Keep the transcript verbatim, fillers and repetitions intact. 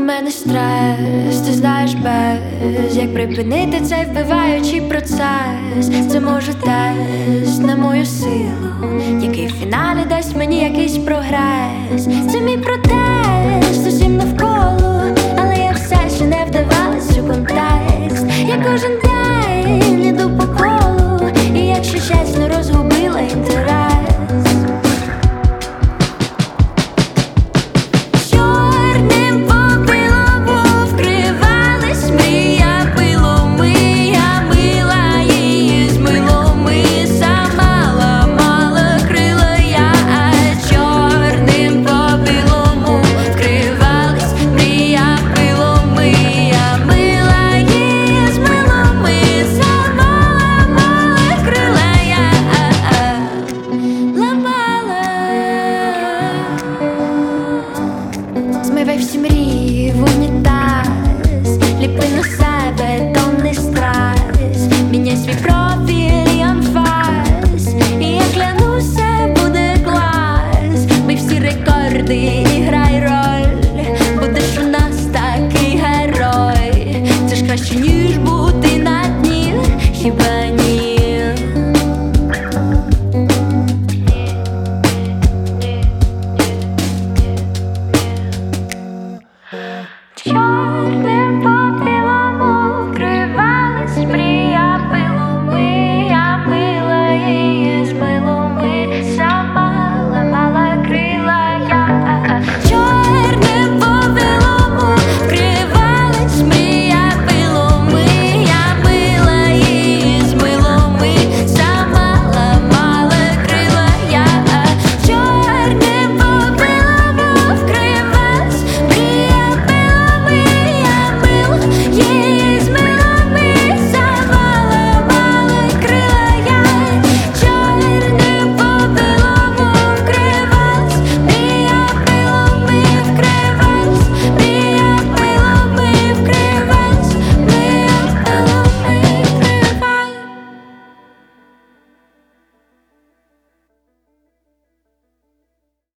мене стрес, ти знаєш без як припинити цей вбиваючий процес. Це може тест на мою силу, який в фіналі дасть мені якийсь прогрес. Це мій протест усім навколо, але я все ще не вдавалась у контекст. Я кожен день іду по колу, і якщо чесно розгубила інтерес. Змивай всі мрії в унітаз, ліпи на себе тонний страс, міняй свій профіль і анфас, і я клянуся, буде клас. Бий всі рекорди і грай роль, будеш у нас такий герой. Це ж краще ніж